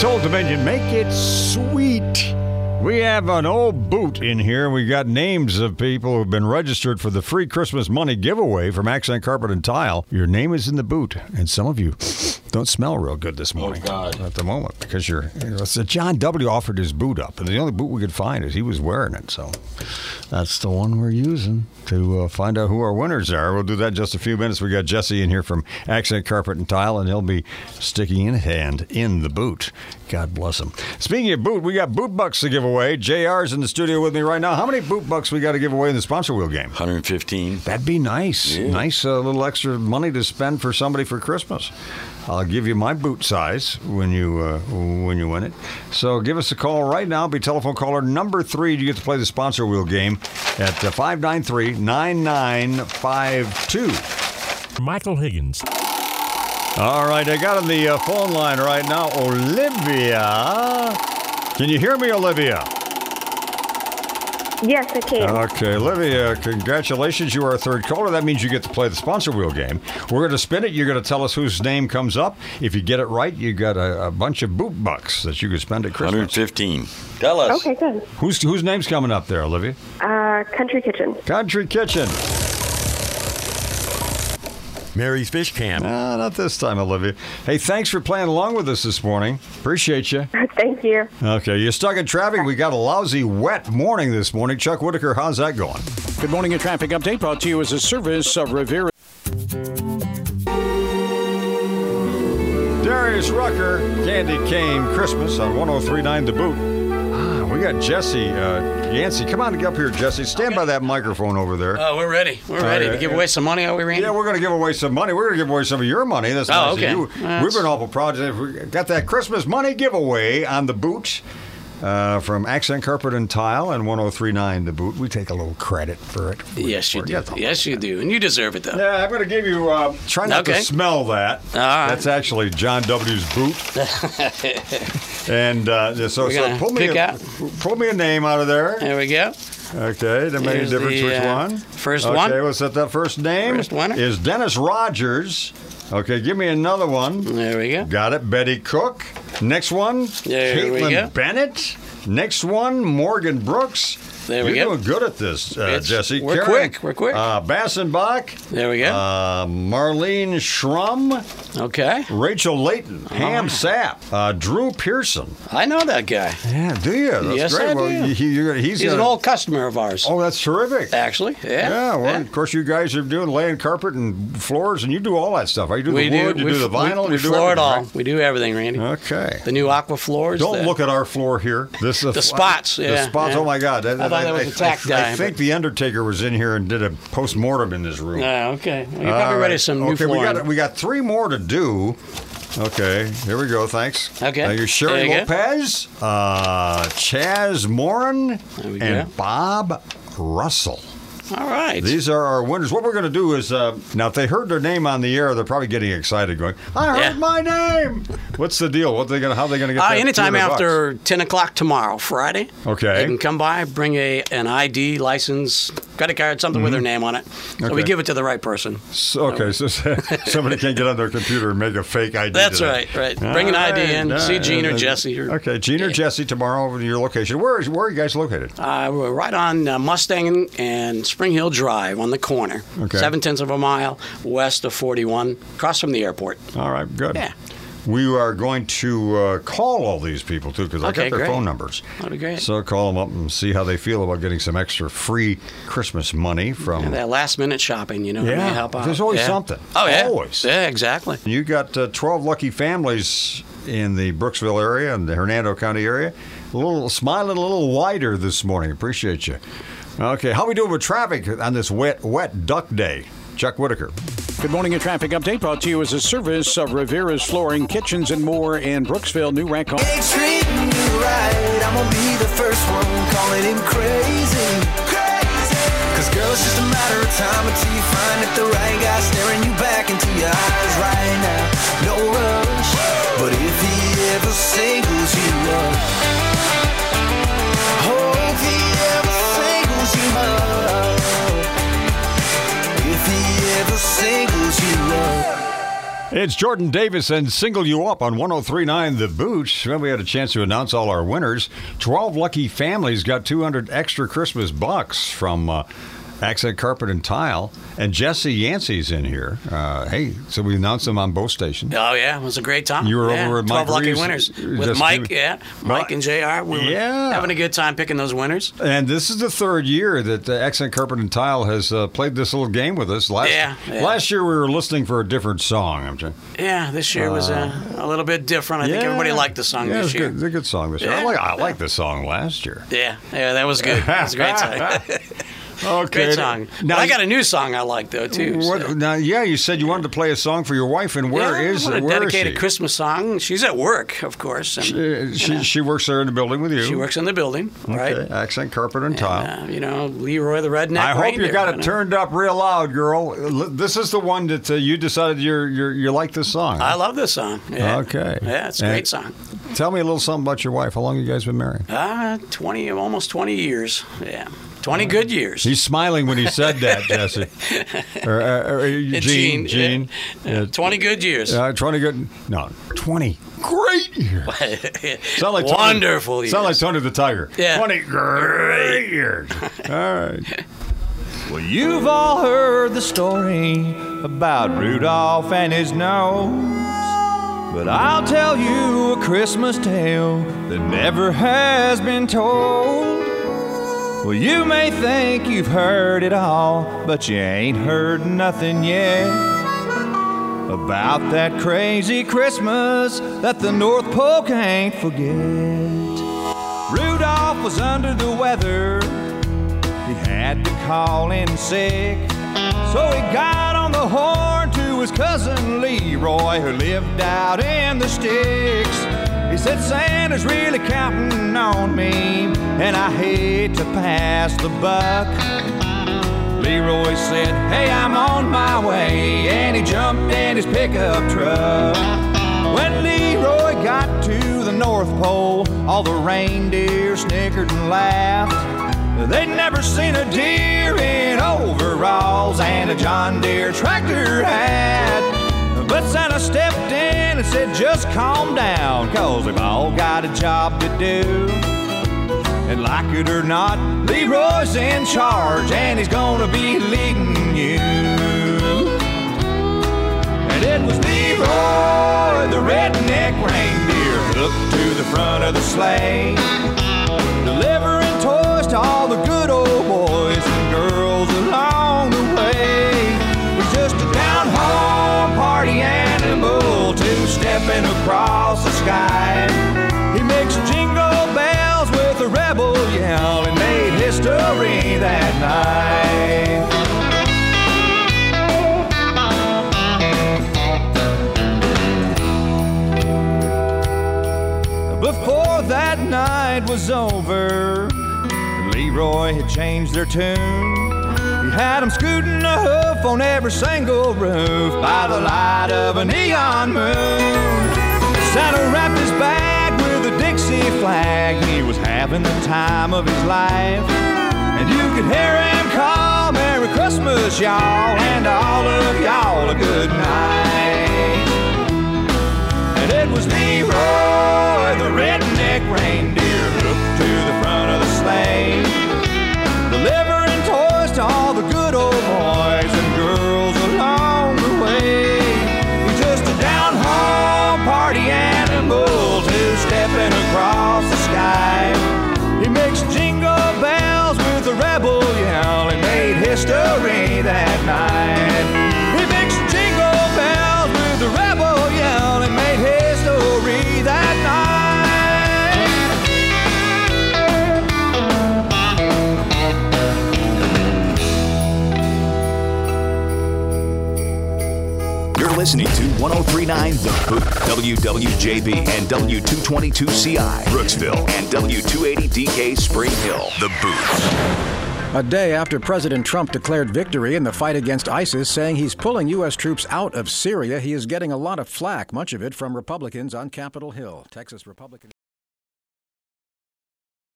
It's Old Dominion. Make it sweet. We have an old boot in here. We got names of people who've been registered for the free Christmas money giveaway from Accent Carpet and Tile. Your name is in the boot, and some of you don't smell real good this morning. Oh, God. At the moment, because so John W. offered his boot up, and the only boot we could find is he was wearing it. So that's the one we're using to find out who our winners are. We'll do that in just a few minutes. We got Jesse in here from Accent Carpet and Tile, and he'll be sticking in hand in the boot. God bless him. Speaking of boot, we got boot bucks to give away. JR's in the studio with me right now. How many boot bucks we got to give away in the sponsor wheel game? 115. That'd be nice. Yeah. Nice little extra money to spend for somebody for Christmas. I'll give you my boot size when you win it. So give us a call right now. Be telephone caller number 3. You get to play the sponsor wheel game at 593-9952. Michael Higgins. All right, I got on the phone line right now, Olivia. Can you hear me, Olivia? Yes, I can. Okay, Olivia, congratulations. You are a third caller. That means you get to play the sponsor wheel game. We're going to spin it. You're going to tell us whose name comes up. If you get it right, you got a bunch of boot bucks that you can spend at Christmas. 115. Tell us. Okay, good. Whose name's coming up there, Olivia? Country Kitchen. Country Kitchen. Mary's Fish Camp. Not this time, Olivia. Hey, thanks for playing along with us this morning. Appreciate you. Thank you. Okay, you're stuck in traffic. We got a lousy, wet morning this morning. Chuck Whitaker, how's that going? Good morning, a traffic update brought to you as a service of Rivera. Darius Rucker, Candy Cane Christmas on 103.9 The Boot. We got Jesse Yancey. Come on, get up here, Jesse. Stand by that microphone over there. Oh, we're ready. We're ready to give away some money, are we, Randy? Yeah, we're going to give away some money. We're going to give away some of your money. That's nice okay. of you. We've been awful proud. We got that Christmas money giveaway on The Boot from Accent Carpet and Tile and 103.9 The Boot. We take a little credit for it. Yes, you do. Yes, you do. And you deserve it, though. Yeah, I'm going to give you, try not to smell that. All right. That's actually John W.'s boot. And so pull me a name out of there. There we go. Okay, that made a difference. Which one? First one. Okay, what's that first name? First winner. Is Dennis Rogers. Okay, give me another one. There we go. Got it, Betty Cook. Next one, there we go. Caitlin Bennett. Next one, Morgan Brooks. There we You're go. doing good at this, Jesse. We're quick. We're quick. Bassenbach. There we go. Marlene Schrum. Okay. Rachel Layton. Ham Sapp. Drew Pearson. I know that guy. Yeah, do you? That's Yes, great. I Well, do. He's an old customer of ours. Oh, that's terrific. Actually, yeah. Yeah, well, of course, you guys are doing laying carpet and floors, and you do all that stuff. You do We the wood, you do the vinyl, we you do floor it everything, all. right? We do everything, Randy. Okay. The new aqua floors. Don't look at our floor here. This is the spots. The Yeah, spots. yeah. Oh my God! I thought that was a tack guy. I think the Undertaker was in here and did a post-mortem in this room. Yeah. Okay. Well, you're probably ready for some new flooring. We got 3 more to do. Okay, here we go. Thanks. Okay. You're Sherry There you Lopez, Chaz Morin, There we and go. Bob Russell. All right. These are our winners. What we're going to do is, now if they heard their name on the air, they're probably getting excited going, I heard my name. What's the deal? How are they going to get that anytime $200? after 10 o'clock tomorrow, Friday. Okay. They can come by, bring an ID, license, credit card, something with their name on it. So we Okay. give it to the right person. So somebody can't get on their computer and make a fake ID. That's today. right. Bring an ID in, see Gene or Jesse. Okay, Gene or Jesse tomorrow over to your location. Where are you guys located? We're right on Mustang and Spring Hill Drive on the corner. Okay. 0.7 of a mile west of 41, across from the airport. All right, good. Yeah. We are going to call all these people, too, because I Okay, got their great. phone numbers. That'd be great. So call them up and see how they feel about getting some extra free Christmas money from... And that last-minute shopping, may help out. There's always something. Oh, yeah. Always. Yeah, exactly. You got 12 lucky families in the Brooksville area and the Hernando County area. Smiling a little wider this morning. Appreciate you. Okay, how we doing with traffic on this wet duck day? Chuck Whitaker. Good morning, a traffic update brought to you as a service of Rivera's Flooring, Kitchens, and More in Brooksville, New Rackham. Ain't treating you right, I'm gonna be the first one calling him crazy. Cause girl, it's just a matter of time until you find that the right guy staring you back into your eyes right now. No rush, but if he ever singles you up, oh, if he ever singles you up, if he ever singles you up. It's Jordan Davis and Single You Up on 103.9 The Boot. Well, we had a chance to announce all our winners. 12 lucky families got 200 extra Christmas bucks from Accent Carpet and Tile. And Jesse Yancey's in here. Hey, so we announced them on both stations. Oh, yeah. It was a great time. You were over with Mike 12 lucky Reeves. winners. With Mike, Mike and JR. We were having a good time picking those winners. And this is the third year that Accent Carpet and Tile has played this little game with us. Last year we were listening for a different song. Yeah, this year was a little bit different. I think everybody liked the song this year. It's a good song this year. I liked the song last year. Yeah, that was good. That was a great time. Okay. Great song. Now, I got a new song I like, though, too. Now, you said you wanted to play a song for your wife, and where is she? Dedicated Christmas song. She's at work, of course. And, she works there in the building with you. She works in the building, right? Accent Carpet and Tile. Leroy the Redneck. I hope you got it turned up real loud, girl. This is the one that you decided you like this song. I love this song. Yeah. Okay. Yeah, it's a great song. Tell me a little something about your wife. How long have you guys been married? Almost 20 years. Yeah. 20 good years. He's smiling when he said that, Jesse. Gene. 20 good years. 20 great years. Sound like wonderful Tony, years. Sound like Tony the Tiger. Yeah. 20 great years. All right. Well, you've all heard the story about Rudolph and his nose. But I'll tell you a Christmas tale that never has been told. Well, you may think you've heard it all, but you ain't heard nothing yet about that crazy Christmas that the North Pole can't forget. Rudolph was under the weather. He had to call in sick. So he got on the horn to his cousin Leroy, who lived out in the sticks. He said, Santa's really counting on me, and I hate to pass the buck. Leroy said, hey, I'm on my way, and he jumped in his pickup truck. When Leroy got to the North Pole, all the reindeer snickered and laughed. They'd never seen a deer in overalls and a John Deere tractor hat. But Santa stepped in and said, just calm down, 'cause we've all got a job to do. And like it or not, Leroy's in charge, and he's gonna be leading you. And it was Leroy, the redneck reindeer, hooked to the front of the sleigh, delivering toys to all the good old boys and girls along the way. He's just a down-home party animal, two-stepping across the sky. He makes jingle bells with a rebel yell and made history that night. Before that night was over, Leroy had changed their tune. He had them scooting a hoof on every single roof by the light of a neon moon. Santa wrapped his bag with a Dixie flag. He was having the time of his life. And you could hear him call, Merry Christmas, y'all, and all of y'all a good night. And it was Leroy, the redneck reindeer, hooked to the front of the sleigh, delivering toys to all the good old boys and girls along the way. He's just a down-home party animal, two-stepping across the sky. He makes jingle bells with a rebel yell and made history that night. He makes jingle bells with a rebel yell and made history that night. You're listening to 103.9 The Boot, WWJB and W222CI, Brooksville, and W280DK Spring Hill. The Boot. A day after President Trump declared victory in the fight against ISIS, saying he's pulling U.S. troops out of Syria, he is getting a lot of flack, much of it from Republicans on Capitol Hill. Texas Republicans.